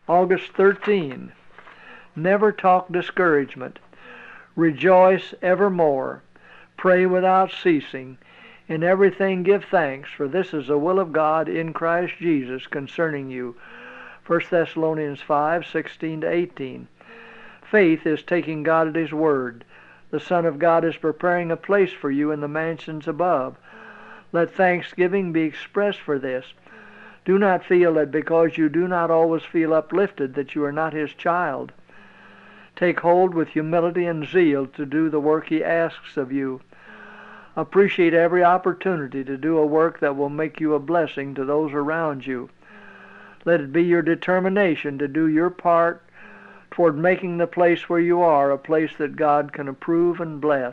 August 13. Never talk discouragement. Rejoice evermore. Pray without ceasing. In everything give thanks, for this is the will of God in Christ Jesus concerning you. 1 Thessalonians 5:16-18. Faith is taking God at His word. The Son of God is preparing a place for you in the mansions above. Let thanksgiving be expressed for this. Do not feel that because you do not always feel uplifted that you are not His child. Take hold with humility and zeal to do the work He asks of you. Appreciate every opportunity to do a work that will make you a blessing to those around you. Let it be your determination to do your part toward making the place where you are a place that God can approve and bless.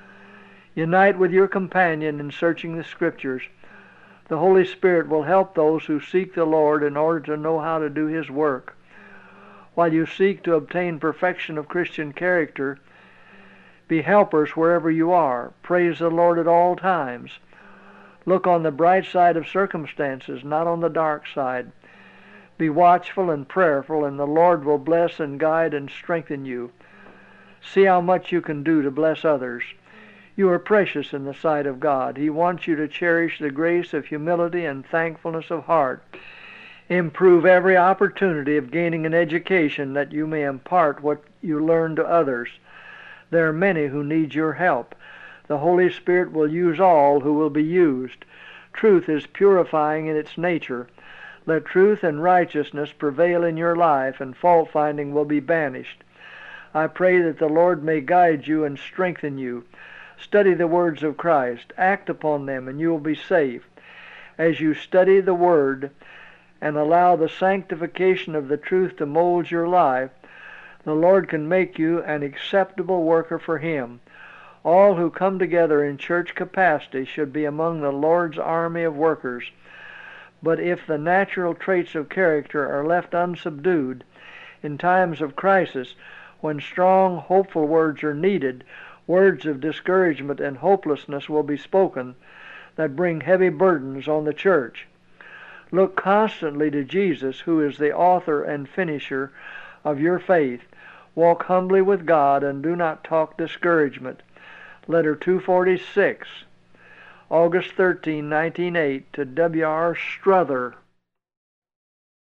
Unite with your companion in searching the Scriptures. The Holy Spirit will help those who seek the Lord in order to know how to do His work. While you seek to obtain perfection of Christian character, be helpers wherever you are. Praise the Lord at all times. Look on the bright side of circumstances, not on the dark side. Be watchful and prayerful, and the Lord will bless and guide and strengthen you. See how much you can do to bless others. You are precious in the sight of God. He wants you to cherish the grace of humility and thankfulness of heart. Improve every opportunity of gaining an education that you may impart what you learn to others. There are many who need your help. The Holy Spirit will use all who will be used. Truth is purifying in its nature. Let truth and righteousness prevail in your life, and fault-finding will be banished. I pray that the Lord may guide you and strengthen you. Study the words of Christ. Act upon them, and you will be safe. As you study the Word and allow the sanctification of the truth to mold your life, the Lord can make you an acceptable worker for Him. All who come together in church capacity should be among the Lord's army of workers. But if the natural traits of character are left unsubdued, in times of crisis, when strong, hopeful words are needed, words of discouragement and hopelessness will be spoken that bring heavy burdens on the church. Look constantly to Jesus, who is the author and finisher of your faith. Walk humbly with God, and do not talk discouragement. Letter 246, August 13, 1908, to W.R. Strother.